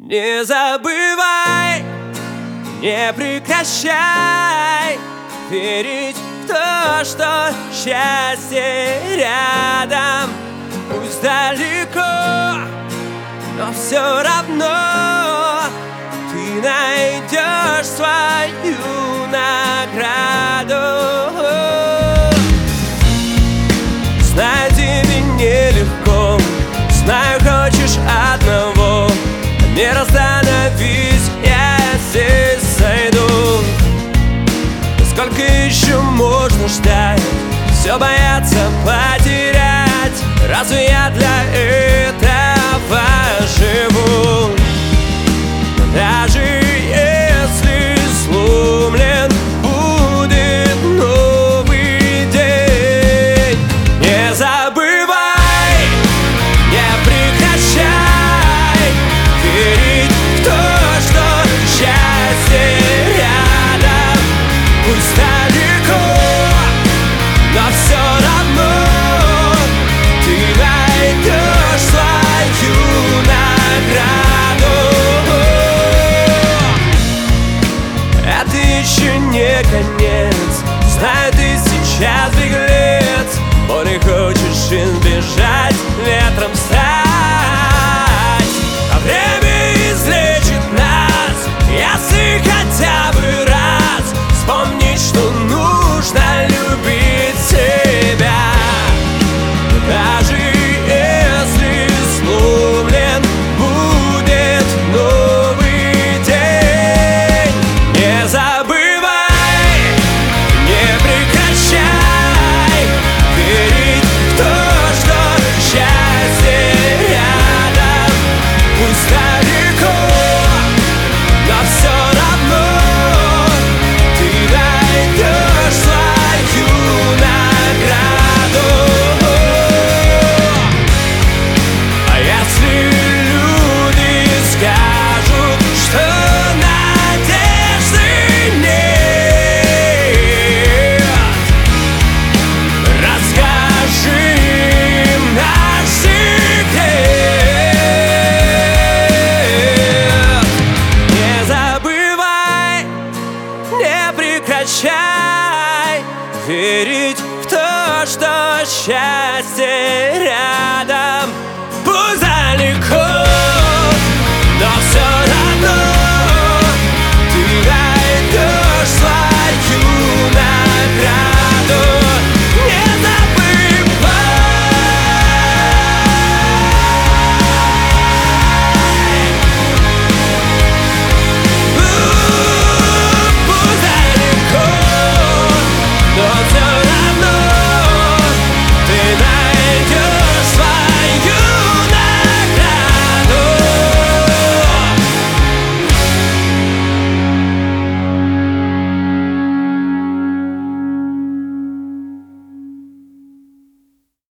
Не забывай, не прекращай верить в то, что счастье рядом. Пусть далеко, но все равно ты найдешь свою награду. Знаю, тебе нелегко, знаю, хочешь одного. Не остановись, я здесь сойду. Сколько еще можно ждать? Все боятся потерять. Разве я для этого живу?